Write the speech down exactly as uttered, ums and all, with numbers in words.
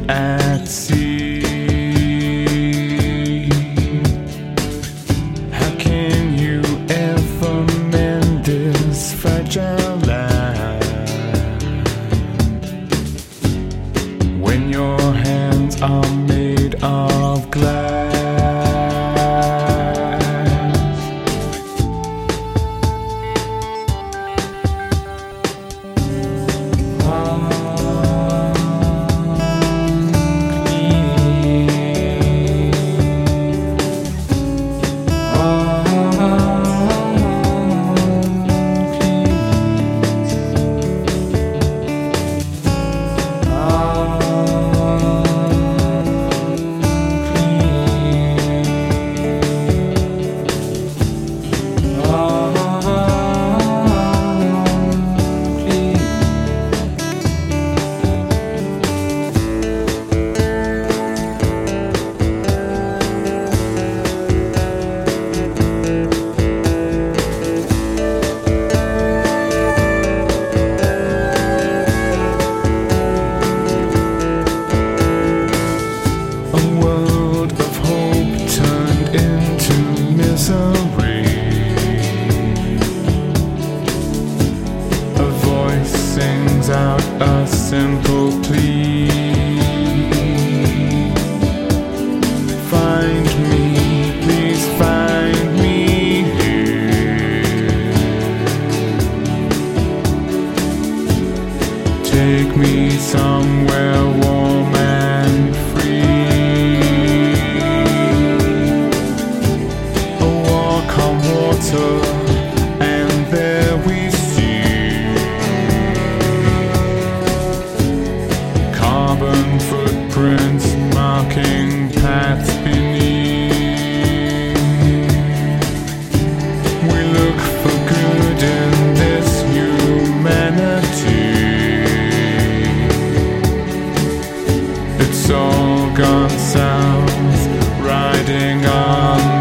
at sea. How can you ever mend this fragile land when your hands are made of glass? Sings out a simple plea. Find me, please find me here. Take me somewhere warm and free. A walk on water, and there we carbon footprints marking paths beneath. We look for good in this humanity. It's all gone south, riding on